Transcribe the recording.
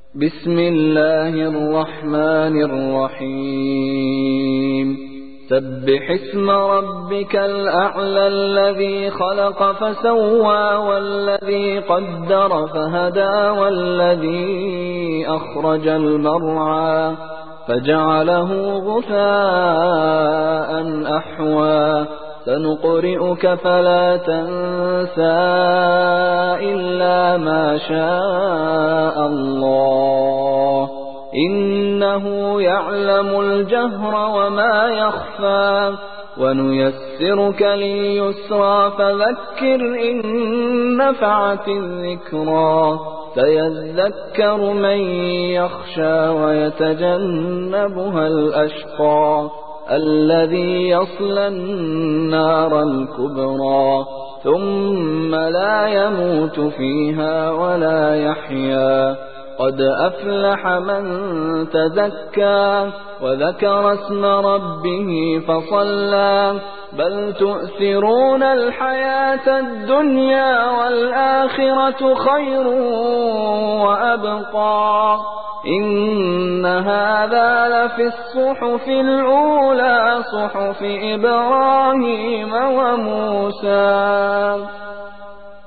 بسم الله الرحمن الرحيم سبح اسم ربك الأعلى الذي خلق فسوى والذي قدر فهدى والذي أخرج المرعى فجعله غثاء أحوى سنقرئك فلا تنسى إلا ما شاء الله إنه يعلم الجهر وما يخفى ونيسرك لليسرى فذكر إن نفعت الذكرى سيذكر من يخشى ويتجنبها الأشقى الذي يصلى النار الكبرى ثم لا يموت فيها ولا يحيا قد أفلح من تزكى وذكر اسم ربه فصلى بل تؤثرون الحياة الدنيا والآخرة خير وأبقى إن هذا لفي الصحف الأولى صحف إبراهيم وموسى